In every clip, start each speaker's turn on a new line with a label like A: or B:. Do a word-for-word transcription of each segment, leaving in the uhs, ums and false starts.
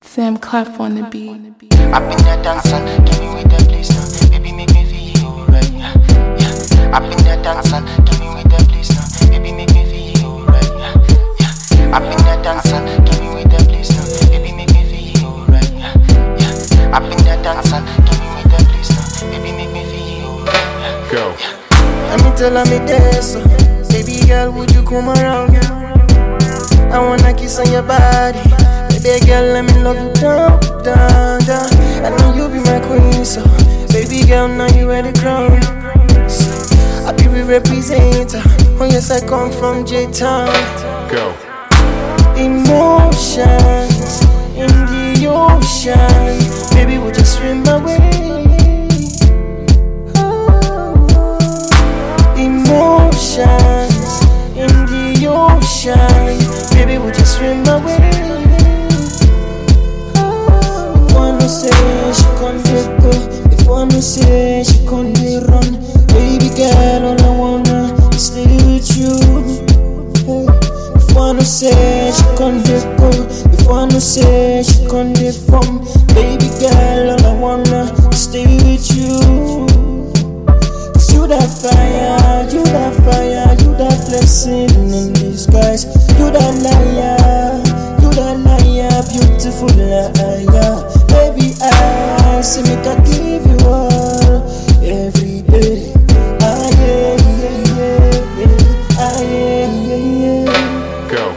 A: Sam Clef on the beat.
B: I've been there dancing, give me with the place now. Baby, make me feel alright. Yeah, yeah. I've been there dancing, give me with the place now. Baby, make me feel alright. Yeah, yeah. I've been there dancing, give me with the place now. Baby, make me feel alright. Yeah, yeah. I've been there dancing, give me with the place now. Baby, make me feel alright. Yeah,
C: go.
B: Yeah. Let me tell her me there, so baby girl, would you come around? I wanna kiss on your body. Baby girl, let me love you down, down, down. I know you be my queen, so baby girl, now you wear the crown. So, I be the representative. Oh yes, I come from J-Town.
C: Go.
B: Emotions in the ocean. Baby, would you swim away? Oh. Emotions in the ocean. Baby, would you swim away? Say she can't let go. If one say she can't run, baby girl, all I wanna is stay with you. Hey. If one say she can't let go, if one say she can't from, baby girl, all I wanna is stay with you. Cause you that fire, you that fire, you that blessing in disguise. You that liar, you that liar, beautiful liar. Baby, I say me can give you all every day. Ah yeah, yeah, yeah, yeah. Ah yeah, yeah, yeah.
C: Go.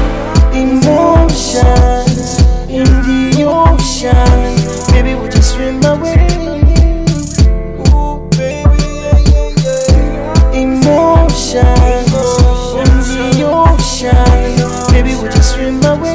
B: Emotions in the ocean. Baby, would you swim away? Ooh, baby, yeah, yeah, yeah. Emotions in the ocean. Baby, would you swim away?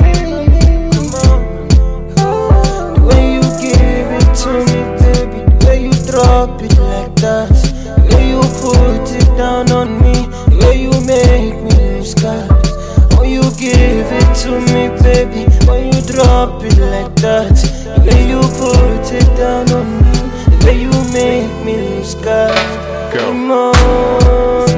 B: Drop it like that. The way you put it down on me, the way you make me lose God. Oh, you give it to me, baby. When you drop it like that, the way you put it down on me, the way you make me lose God.
C: Go.
B: Emotions